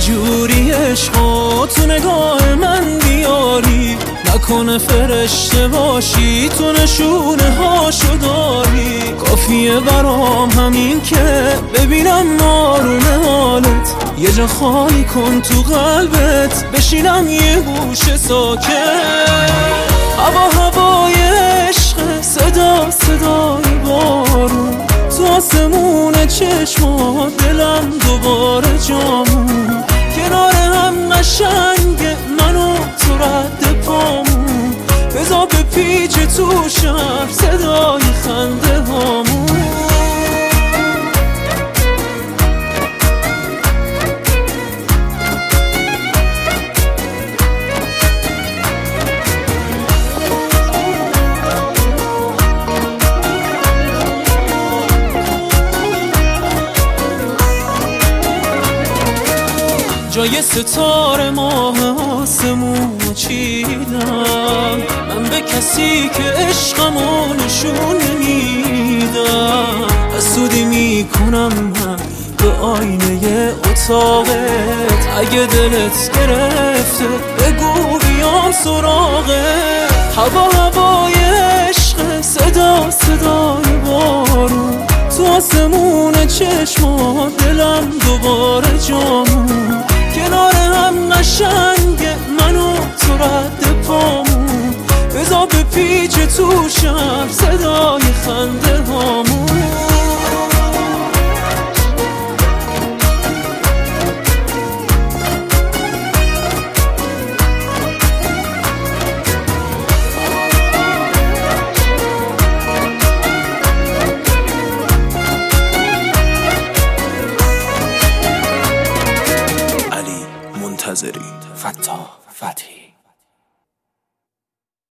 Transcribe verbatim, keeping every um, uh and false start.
جوری عشقا تو نگاه من بیاری، نکنه فرشته باشی تو نشونه هاشو داری. کافیه برام همین که ببینم آروم حالت، یه جا خالی کن تو قلبت بشینم یه گوشه ساکت. هوا هوای عشق، صدا صدای بارون، تو آسمون چشما دلم دوباره جامون. کنار هم قشنگه منو تو رد پامون، بذار به پیچ تو شهر صدای خنده هامون. جای ستاره ماه آسمون چیدم، من به کسی که عشقمو نشون نمیدم. حسودی میکنم من به آینه اتاقت، اگه دلت گرفته بگو بیام سراغت. هوا هوای عشق، صدا صدای بارون، تو آسمون چشما دلم دوباره جامون. کنار هم قشنگه منو تو رد پامون، بذار به پیچ تو شهر صدای خنده هامون. منتظری فتاح فتحی.